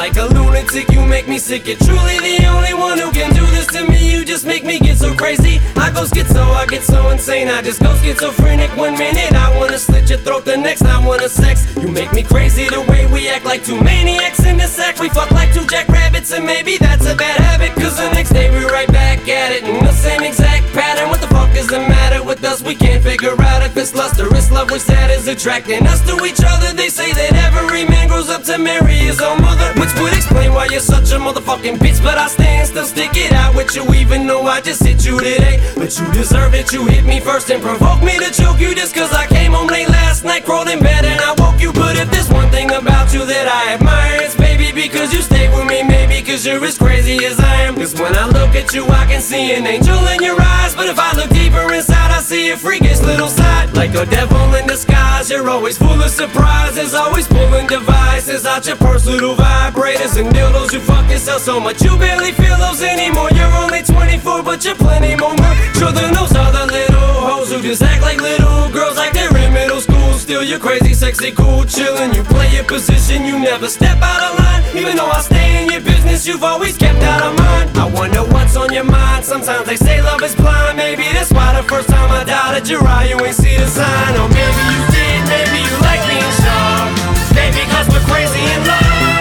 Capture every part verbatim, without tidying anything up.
like a lunatic, you make me sick. You're truly the only one who can do this to me. You just make me get so crazy. I go schizo, I get so insane. I just go schizophrenic one minute. I wanna slit your throat the next. I wanna sex. You make me crazy the way we act like two maniacs in the sack. We fuck like two jackrabbits, and maybe that's a bad habit, cause the next day we're right back at it in the same exact pattern. What the fuck is the matter with us? We can't figure out if it's lust or it's love, which that is attracting us to each other. They say that every man grows up to marry his own mother, which would explain why you're such a motherfucking bitch. But I stand still, stick it out with you, even though I just hit you today. But you deserve it, you hit me first and provoked me to choke you just cause I came home late last night, crawled in bed and I woke you. But if there's one thing about you that I admire, it's baby because you stay with me, maybe cause you're as crazy as I am. Cause when I look at you I can see an angel in your eyes, but if I look deeper inside I see a freakish little side. Like a devil in disguise, you're always full of surprises, always pulling devices out your purse, little vibrators and dildos. You fuck yourself so much you barely feel those anymore. You're only twenty-four but you're plenty more mature than those other little hoes who just act like little girls like they're in middle school. Still you're crazy, sexy, cool, chillin'. You play your position, you never step out of line. Even though I stay in your business, you've always kept out of mine. I wonder what's on your mind. Sometimes they say love is blind. Maybe that's why the first time I doubted your eye, you ain't see the sign. Or maybe you did, maybe you like being sure. Maybe cause we're crazy in love.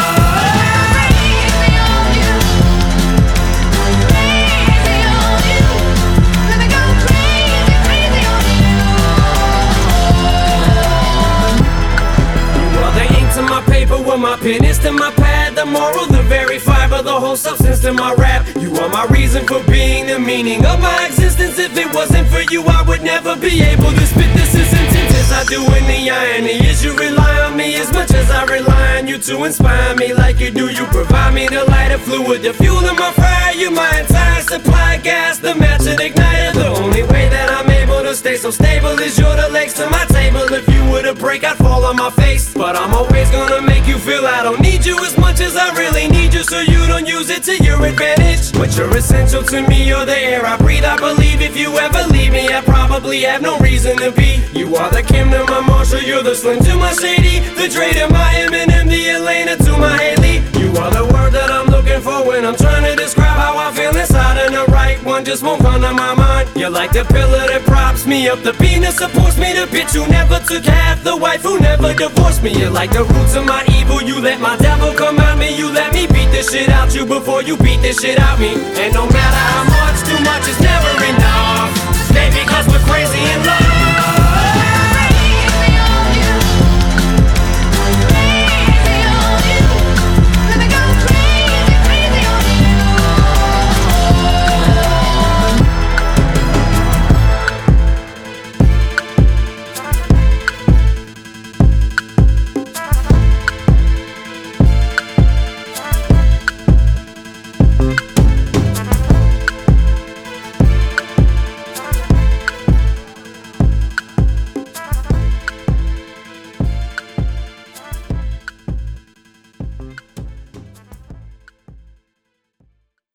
My pen is to my pad, the moral, the very fiber, the whole substance to my rap. You are my reason for being, the meaning of my existence. If it wasn't for you, I would never be able to spit this as intense as I do. In the irony is you rely on me as much as I rely on you to inspire me like you do. You provide me the lighter fluid, the fuel in my fire. You my entire supply, gas, the match and igniter. The only way that I'm able to stay so stable is you're the legs to my table. If you were to break, I'd fall on my face, but I'm always gonna make you feel I don't need you as much as I really need you, so you don't use it to your advantage. But you're essential to me, you're the air I breathe. I believe if you ever leave me, I probably have no reason to be. You are the Kim to my Marshall, you're the Slim to my Shady, the Dre to my Eminem, the Elena to my Haley. You are the word that I'm looking for when I'm trying to describe how I feel inside, and the right one just won't come to my mind. You're like the pillar that props me up, the beam that supports me, the bitch who never took half, the wife who never divorced me. You're like the roots of my evil, you let my devil come at me. You let me beat the shit out you before you beat the shit out me. And no matter how much, too much is never enough. Baby, cause we're crazy in love.